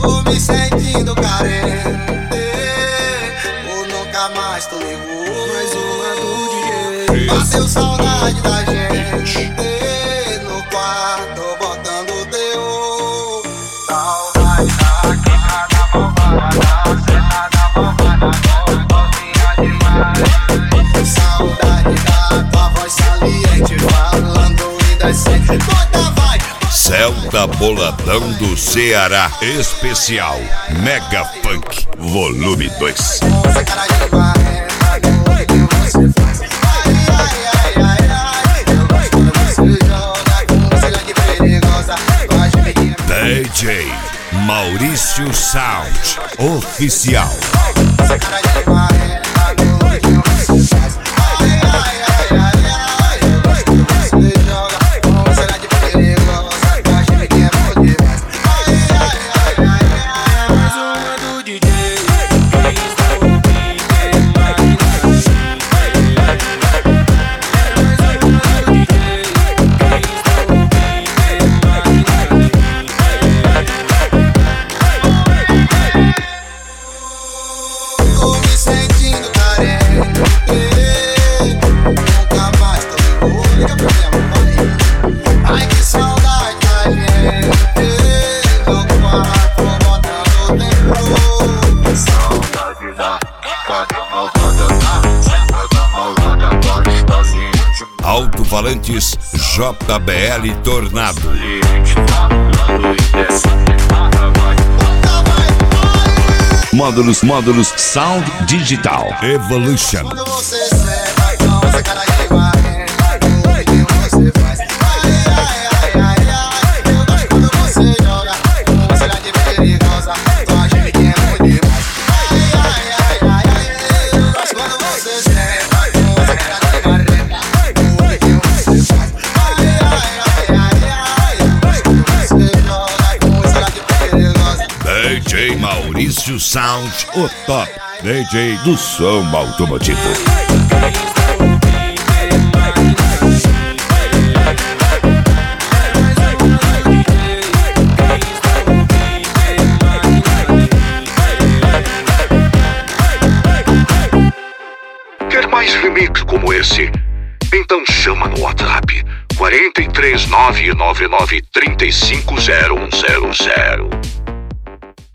Tô me sentindo carente, ou nunca mais tu ligou. Mais uma do DJ. Bateu saudade da gente no quarto, botando teu. Saudade da quebrada malvada, cena da malvada, novinha demais. Saudade da tua voz saliente, falando indecente. Toda vai. Celta Boladão do Ceará Especial Mega Funk Volume 2. DJ Maurício Sound Oficial. Alto-falantes JBL Tornado. Módulos Sound Digital Evolution. DJ Maurício Sound, o top DJ do som automotivo. Quer mais remix como esse? Então chama no WhatsApp 43999350100.